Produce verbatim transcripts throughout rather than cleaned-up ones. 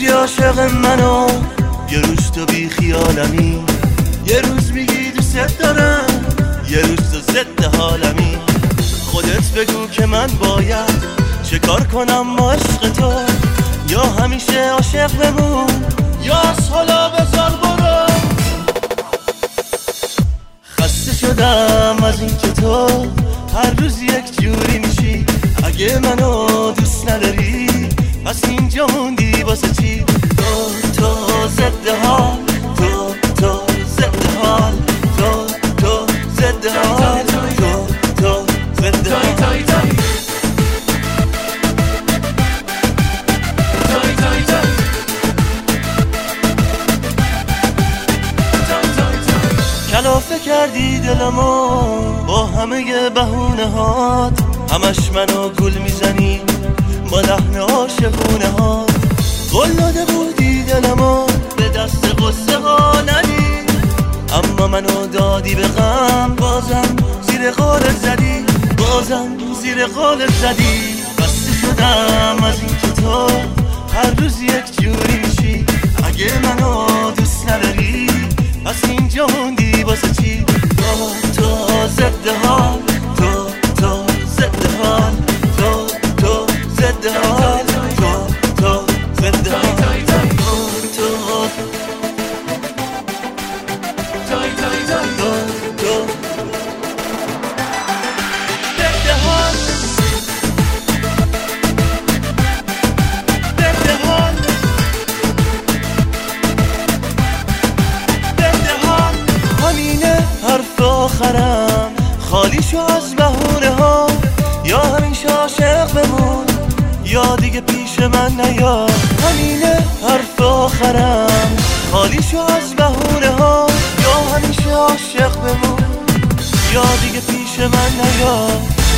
میگی عاشق منو، یه روز تو بی خیالمی، یه روز میگی دوست دارم، یه روز تو ضد حالمی. خودت بگو که من باید چه کار کنم با عشق تو، یا همیشه عاشق بمون یا از حالا بذار برو. خسته شدم از این که تو هر روز یک جوری میشی. اگه منو دوست نداری پس اینجا موندی واسه چی؟ تو تو ضد حال، تو تو ضد حال، تو تو ضد حال، تو تو ضد حال. کلافه کردی دلمو با همه بهونه هات، همش منو گول میزنی با لحن عاشقونه ها. گل داده بودی دلمو به دست غصه ها ندی، اما منو دادی به غم، بازم زیر قولت زدی، بازم زیر قولت زدی. خسته شدم از این که تو هر روز یک جوری میشی. اگه منو دوست نداری پس اینجا موندی واسه چی؟ تو تو ضد حال، تو تو ضد حال، تو تو ضد حال، تو تو ضد حال، تو تو آخرم خالی شو از بهونه ها، یا همیشه عاشق بمون یا دیگه پیش من نیا. همینه حرف آخرم خالی شو از بهونه ها، یا همیشه عاشق بمون یا دیگه پیش من نیا.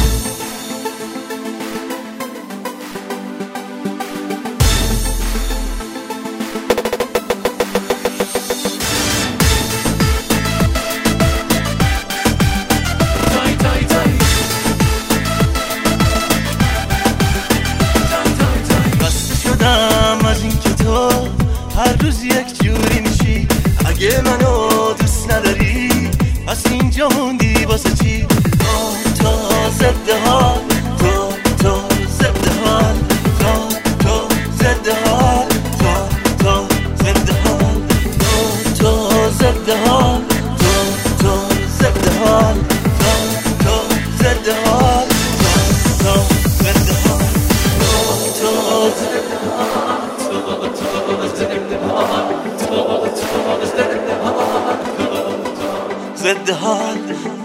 از این که تو هر روز یک جوری میشی. اگه منو دوست نداری پس اینجا موندی واسه چی؟ تو تو ضد حال، تو تو ضد حال، تو تو ضد حال، تو تو ضد حال، تو تو ضد حال، تو تو ضد حال، تو تو ضد حال، تو تو ضد حال، تو ضد حال.